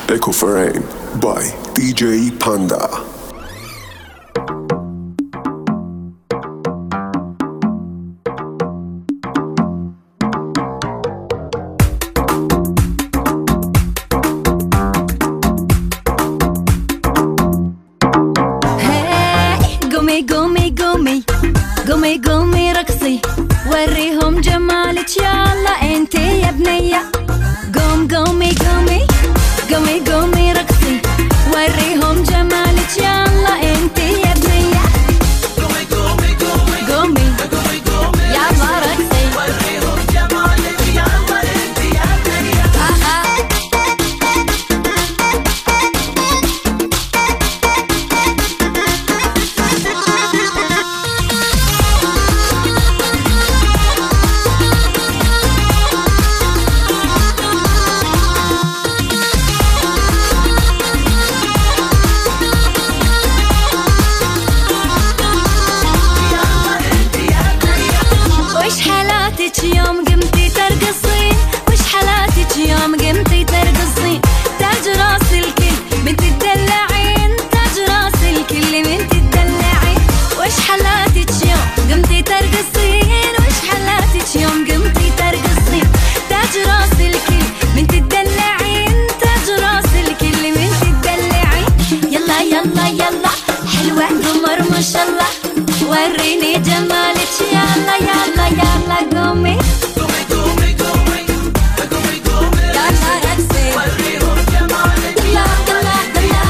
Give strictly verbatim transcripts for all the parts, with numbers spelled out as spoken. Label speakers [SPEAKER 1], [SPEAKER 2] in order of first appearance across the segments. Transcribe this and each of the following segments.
[SPEAKER 1] Echo Frame by دی جی Panda.
[SPEAKER 2] قومي قومي رقصي وريهم جمالك يلا انتي يا بنية قوم قومي قومي قومي قومي رقصي وريهم جمالك يلا انتي يا بنية قومي قومي قومي قومي قومي قومي يلا رقصي وريهم جمالك يلا انتي يا بنية يوم قمتي ترقصين وش حالاتك يوم قمتي ترقصين تاج راس الكل بنت تدلعين تاج راس الكل بنت تدلعين وش حالاتك يوم قمتي ترقصين وش حالاتك يوم قمتي ترقصين تاج راس الكل بنت تدلعين تاج راس الكل بنت تدلعين يلا يلا يلا حلوة قمر ما شاء الله وريني جمالك يلا يلا يلا قومي قومي قومي قومي قومي قومي يلا رقصي وريهم جمالك يلا يلا يلا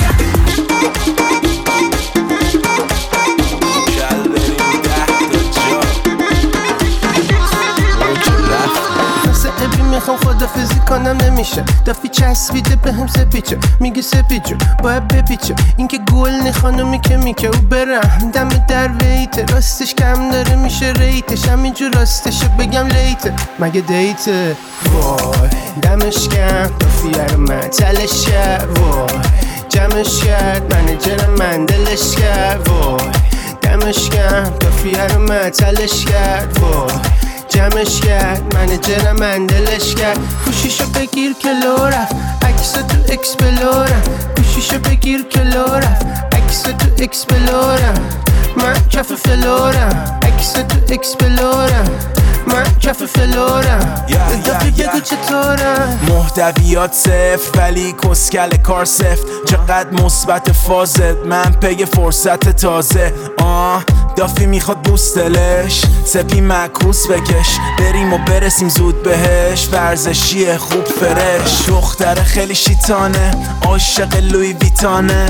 [SPEAKER 3] سعبی میخوام خدافزی کنم نمیشه دافی چسبیده به هم سپیچه میگه سپیچه باید بپیچه این که گل خانومی که میکه او برم دم در ویته راستش کم داره میشه ریتش همینجور راستشو بگم لیته مگه دیته وای دمش کم دافیه رو من تلش کرد وای جمعش کرد منیجر من دلش کرد وای دمش کم دافیه رو من تلش کرد وای جمعش کرد منیجر من دلش کرد گوشیشو بگیر که لو رفت عکس تو اکسپلورم گوشیشو بگیر که لو رفت عکس تو اکسپلورم من کف فلورم عکس تو اکسپلورم من کف فلورم دفعی بگو چطورم
[SPEAKER 4] محتویات صفر ولی کسکل کار سفت چقدر مثبت فازت من پی فرصت تازه آه دافی میخواد بوستلش سپی مکوس بکش بریم و برسیم زود بهش ورزشیه خوب فرش دختر خیلی شیطانه عاشق لوی ویتانه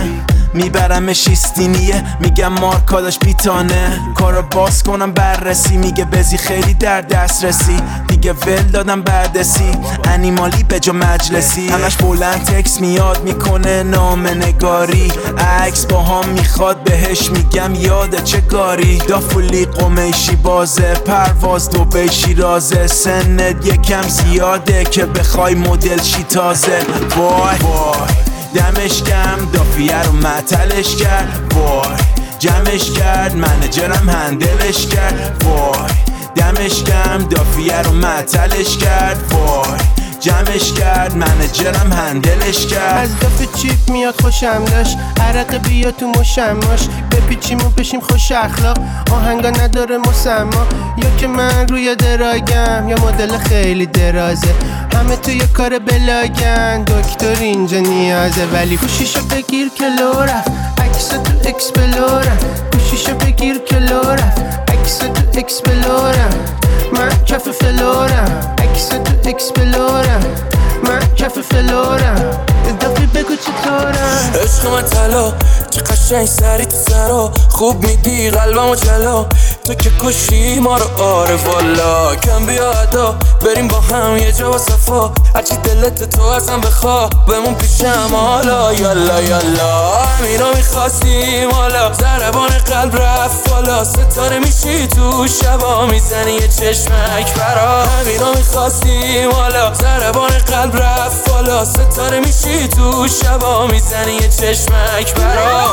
[SPEAKER 4] میبرمش ایستینیه میگم مارکاداش بیتانه کارو باز کنم بررسی میگه بزی خیلی در دسترسی دیگه ول دادم بردسی انیمالی به جا مجلسی همش بلند تکس میاد میکنه نام نگاری عکس با هم میخواد بهش میگم یاده چه گاری دافولی قمیشی بازه پرواز دو بیشی رازه سنت یکم زیاده که بخوای مدل شی تازه وای وای دمش کم دافیه رو معطلش کرد وای جمعش کرد منیجرم هندلش کرد وای دمش کم دافیه رو معطلش کرد وای جمعش کرد منیجرم هندلش کرد
[SPEAKER 3] از دافه چیپ میاد خوشم داشت عرق بیا تو مشماش بپیچیم و بشیم خوش اخلاق آهنگا نداره مسما یا که من روی دراگم یا مدل خیلی درازه همه توی کار بلاگن دکتر اینجا نیازه ولی گوشیشو بگیر که لو رفت عکس تو اکسپلورم گوشیشو بگیر که لو رفت عکس تو اکسپلورم من کف فلورم عکس تو اکسپلورم من کف فلورم دافی بگو چطورم
[SPEAKER 5] عشق من طلا چه قشنگ سری تو سرا خوب میدی قلبمو جلا تو که کشی ما رو آره والا کم بیا ادا بریم با هم یه جا و صفا هرچی دلت تو ازم بخوا بمون پیشم حالا یالا یالا همینا میخواستیم حالا ضربان قلب رفت بالا ستاره میشی تو شبا میزنی یه چشمک برا همینا میخواستیم حالا ضربان قلب رفت بالا ستاره میشی تو شبا میزنی یه چشمک برا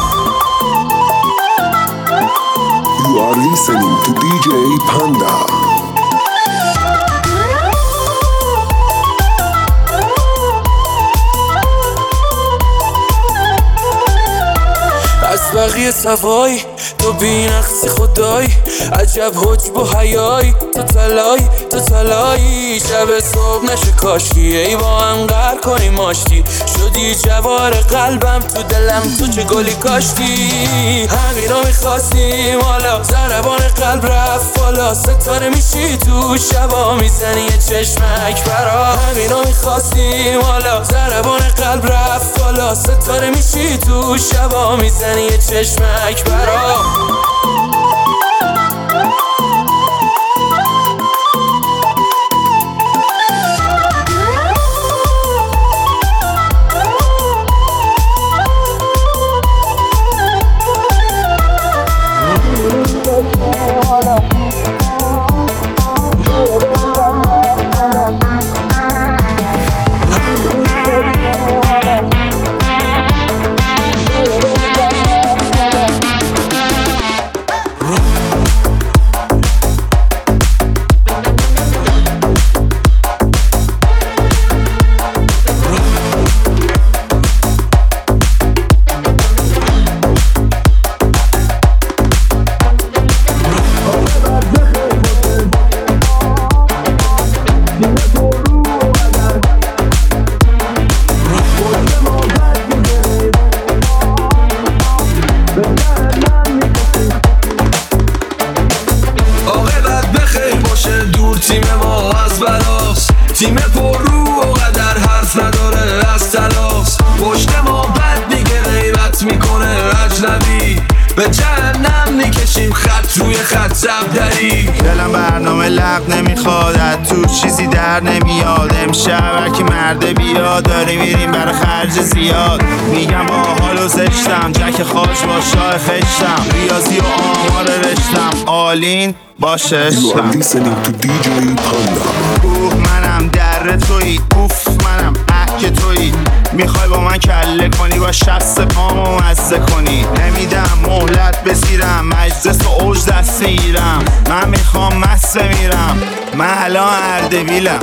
[SPEAKER 1] You are listening to دی جی Panda.
[SPEAKER 5] توی سوایی تو بی‌نقصی خدایی عجب حجب و حیایی تو تلایی تو تلایی شب صبح نشه کاشکی ای با هم غر کنیم آشتی شدی جوار قلبم تو دلم تو چه گلی کاشتی همینو میخواستیم حالا ضربان قلب رفت بالا ستاره میشی تو شبا میزنی یه چشمک برا همینو میخواستیم حالا ضربان قلب رفت بالا ستاره میشی تو شبا میزنی یه چشمک برا تیم ما از بلاس تیم پر رو و قدر حرف نداره از تلاس پشت ما بد میگه غیبت میکنه اجنبی به جهنم میکشیم خط روی خط زبدری
[SPEAKER 4] دلم برنامه لق نمیخواد تو چیزی در نمیاد امشب که مرده بیاد داری میریم برای خرج زیاد میگم با حال و زشتم جک خاش با شاه خشتم ریاضی و آمار رشتم آلین باشه
[SPEAKER 1] You are listening to دی جی Panda.
[SPEAKER 4] اوه منم در تویی اوف منم احک تویی میخوای با من کله کنی با شست پامو مزه کنی نمیدم مهلت بسیرم مجلس و اوج دست میگیرم من میخوام مست میرم من الان اردبیلم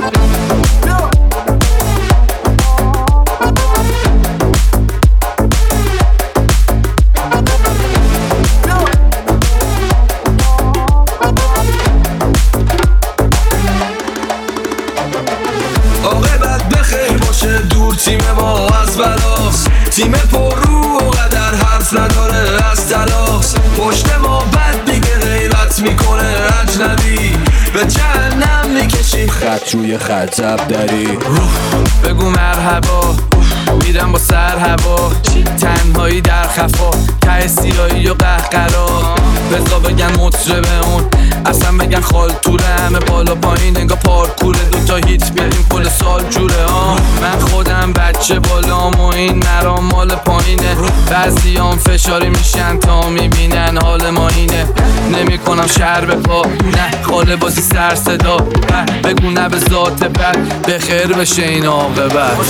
[SPEAKER 5] تیم ما از بلاس تیم پر رو و قدر حرف نداره از تلاس پشت ما بد میگه غیبت میکنه اجنبی به جهنم میکشیم خط روی خط زبدری بگو مرحبا میرم با سر هوا تنهایی در خفا ته سیایی و قهقرا بزا بگن مطربه اون اصلا بگن خال توره همه بالا پایین انگا پارکوره دوتا هیت بیاریم کل سال جوره ها من خودم بچه بالام و این مرام مال پایینه بعضیام فشاری میشن تا میبینن حال ما اینه نمی کنم شر به پا نه خاله بازی سر صدا بگو نه به ذات بد به خیر بشه این عاقبت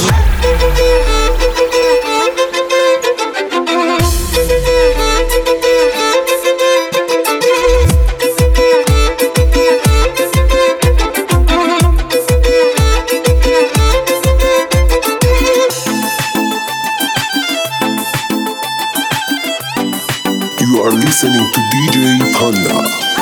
[SPEAKER 1] You are listening to دی جی Panda.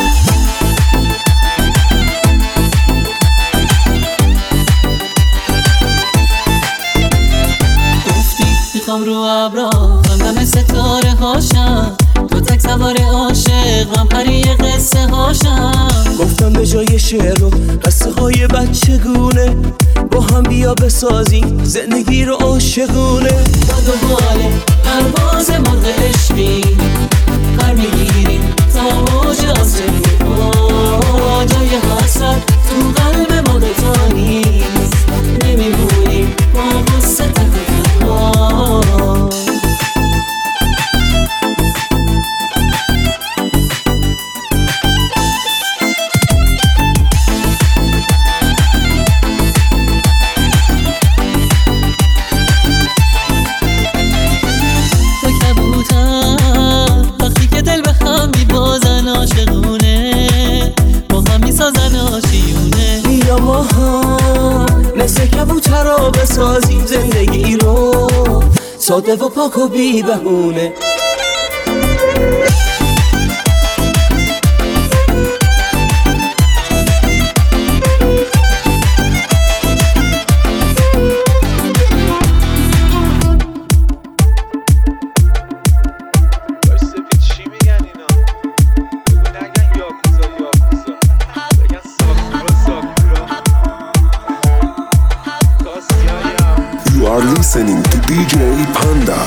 [SPEAKER 6] میخوام رو ابرا خواندم ستاره هاشم تو تک سوار عاشق من پری قصه هاشم
[SPEAKER 7] گفتم به جای شعر و قصه های بچگونه با هم بیا بسازیم زندگی رو عاشقونه
[SPEAKER 6] با دوباره پرواز مرغ عشقی پر میگیریم تا موج آسمون جای حسرت تو قلب ما دوتا نیست نمیمونیم با قصه تنها بسازیم زندگی رو ساده و پاک و بی بهونه
[SPEAKER 1] You are listening to دی جی Panda.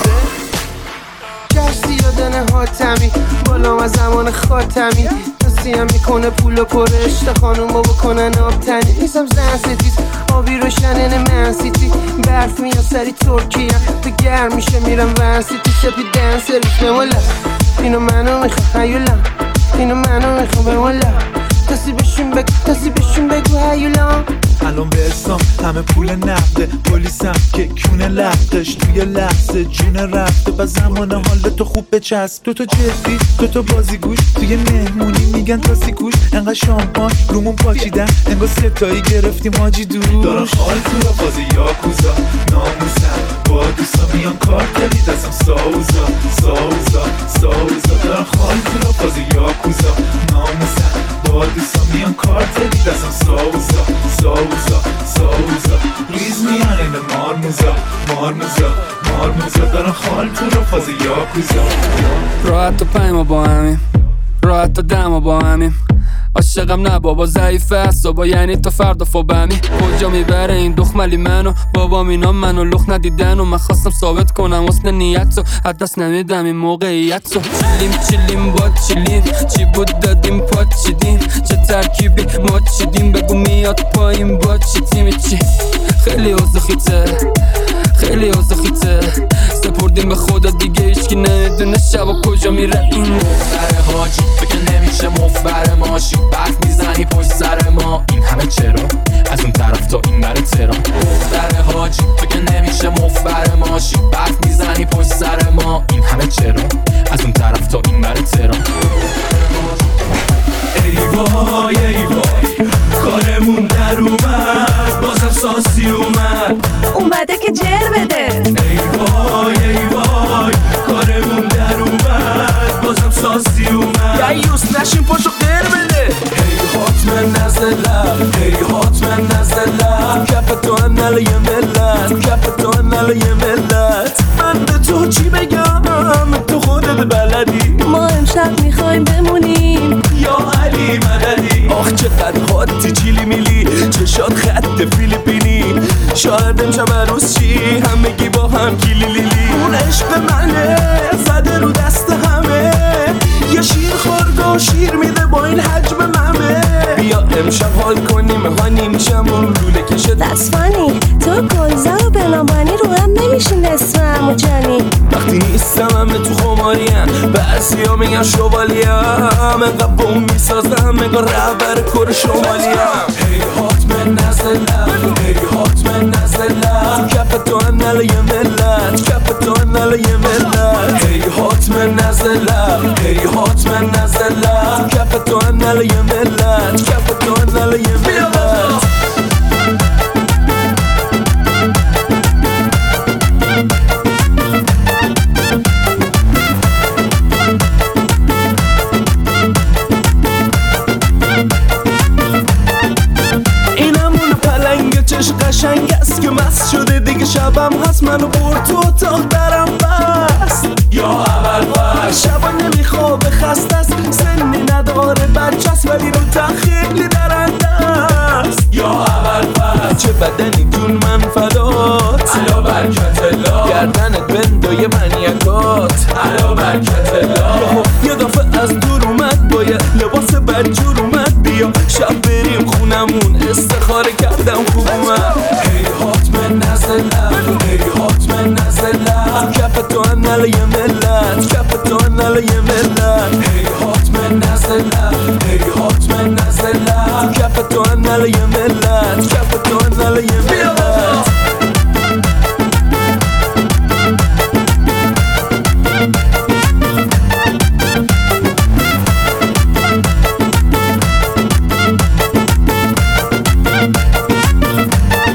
[SPEAKER 3] جرسی یادن حاتمی بالا از زمان خاتمی دستیم میکنه پول و پرش تا خانومو بکنن آبتنی نیستم زن ستیز آبی روشنن منسیتی برف میان سری ترکیه تو گرم میشه میرم ورسیتی سپی دن سرویس بمالا اینو منو میخوام هیولا اینو منو میخوام بمالا کسی بشون بگو کسی بشون بگو هیولا
[SPEAKER 8] الان به اسلام همه پول نقده پلیسم که کونه لختش توی لحظه جون رفته و زمان حال تو خوب بچسب تو تو جدی تو تو بازی گوش توی مهمونی میگن تاسی کوش انقدر شامپان رومون پاچیدن انگار ستایی گرفتیم حاجی دوش دارم خال تو را بازی یاکوزا ناموسم با دوستا میان کارتلی دستم ساوزا ساوزا ساوزا دارم خال تو را بازی یاکوزا ناموسم با دوستا میان کارتلی دستم ساوزا ساوزا ساوزا ریز میان این مارموزا مارموزا مارموزا دارم خال تو را بازی یاکوزا
[SPEAKER 9] راحت و پیما با همیم راحت و دما با همیم عاشقم نه بابا ضعیفه اعصابا یعنی تا فردا فوبمی کجا میبره این دخملی منو بابام اینا منو لخ ندیدن و من خواستم ثابت کنم حسن نیت رو از دست نمیدم این موقعیت رو چیلیم چیلیم با چیلیم چی بود دادیم پات چیدیم چه ترکیبی ما چیدیم بگو میاد پایین با چی تیمی چی خیلی اوضاع خیته خیلی اوضاع خیته سپردیم به خدا دیگه هیچکی نمیدونه شبا کجا میره این
[SPEAKER 5] مفبر حاجی بگه نمیشه مفبر ماشی برف میزنی پشت سر ما این همه چرا از اون طرف تا این بره ترا مفبر حاجی بگه نمیشه مفبر ماشی برف میزنی پشت سر ما این همه چرا از اون طرف تا این بره ترا
[SPEAKER 7] ای وای ای وای کارمون در اومد بازم ساسی اومد
[SPEAKER 2] اومده که جر بده
[SPEAKER 7] ای وای ای وای کارمون در اومد بازم ساسی اومد
[SPEAKER 5] دیوس نشین پاشو غیر بده
[SPEAKER 7] ای حتما نزدلم ای حتما نزدلم کپ تو انل یه ملت کپ تو انل یه ملت من به تو چی بگم تو خودت بلدی
[SPEAKER 2] ما امشب میخوایم بمونیم
[SPEAKER 7] یا علی مددی آخ چقدر حاتی چیلی میلی چشات خط فیلیپینی شاید امشب عروس چی همگی با هم کیلی لیلی اون عشق منه زده رو دست همه یه شیر خورده و شیر میده با این حجم ممه بیا امشب حال کنیم هانیم چمون لوله کشه
[SPEAKER 2] That's funny تو گلزه و بنابانی رو هم نمیشین اسم امو جانی
[SPEAKER 7] وقتی نیستم همه تو خماریم بعضی ها میگن شوالیم انقدر بوم میسازم انگار رهبر کور شمالیم هی حتما نزلم هی حتما نزلم کپ تو انل یه ملت کپ تو انل یه ملت هی حتما نزلم هی حتما نزلم کپ تو انل یه ملت کپ تو انل یه ملت قشنگ است که مست شده دیگه شبم هست منو برد تو اتاق درم بست یا اول بست شبا نمیخوابه خسته است سنی نداره بچه است ولی رو تخیلی درنده است یا اول بست چه بدنی دون من فدات علا برکت الله گردنت بندای منیکات علا برکت الله یه دفعه از دور اومد با یه لباس بدجور اومد بیا شب بریم خونمون استخاره کردم خوب اومد هی حتما نزلم هی حتما نزلم کپ تو انل یه ملت کپ تو انل یه ملت هی حتما نزلم هی حتما نزلم کپ تو انل یه ملت کپ تو انل یه ملت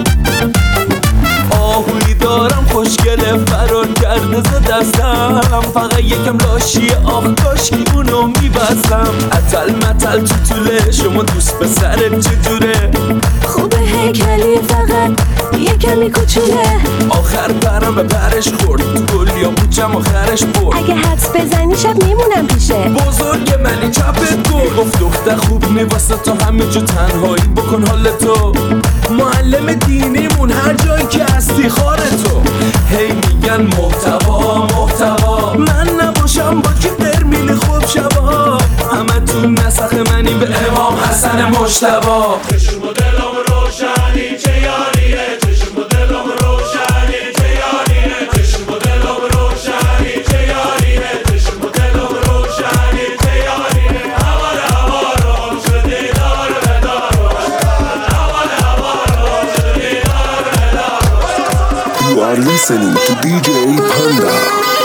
[SPEAKER 7] خوشگله فرار کرده ز دستم فقط یکم لاشیه آخ کاشکی اونو میبستم اتل متل تو طوله شما دوست پسرت چجوره
[SPEAKER 2] خوبه هیکلی فقط یه کمی کوچوله
[SPEAKER 7] آخر پرم به پرش خورد تو گل یا بوچم آخرش برد
[SPEAKER 2] اگه حدس بزنی شب میمونم پیشه
[SPEAKER 7] بزرگ منی چپت گل گفت دختر خوب نی واسه تا همه جو تنهایی بکن حال تو معلم دینیمون هر جایی که هستی خار تو هی میگن محتوا محتوا من نباشم با کی برمیل خوب شبا همه تو نسخ منی به امام حسن مجتبا
[SPEAKER 10] چشم و دلم روشنی چه یاریه چشم و دلم روشنی چه یاریه چشم و دلم روشنی چه یاریه چشم و دلم روشنی چه یاریه هوار هوارم شدی دار به دارم هوار هوارم شدی دار به دارم
[SPEAKER 1] You are listening to دی جی Panda.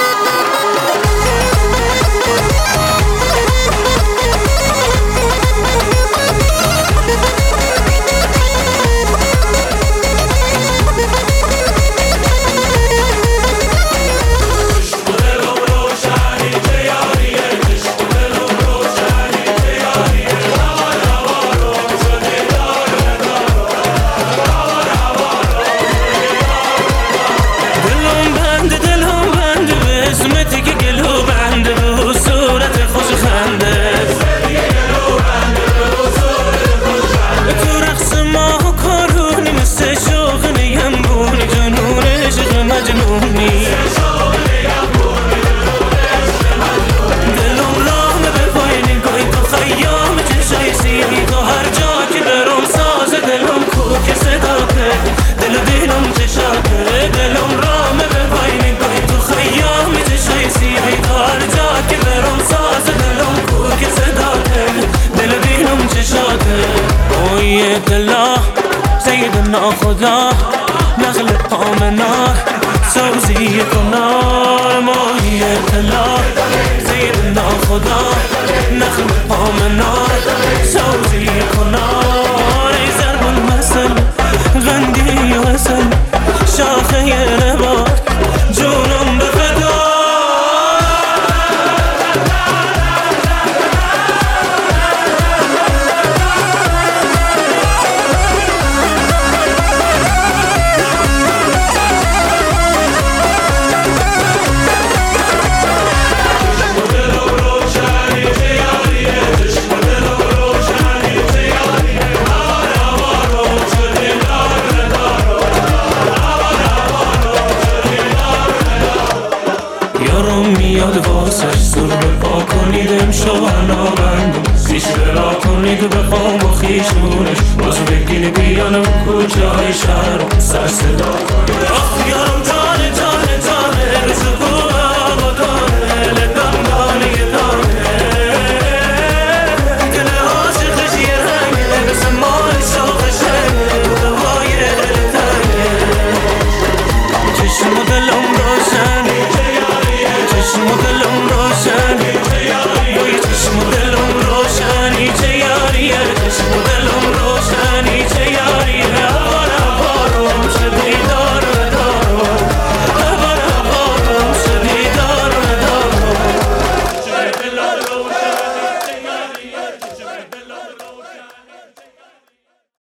[SPEAKER 5] سيدنا خدا نخلق آمنا سوزي کنار ماهیت الله سيدنا خدا نخلق آمنا سوزي کنار ای ضرب المثل غندی وصل شاخه نبات جونم به فدا میاد واسش سر بپا کنید امشانا بندم پیش برا کنید بخوام با خیشونش بازو بگین بیانم کجای شهرم سر صدا کنید آخ یارم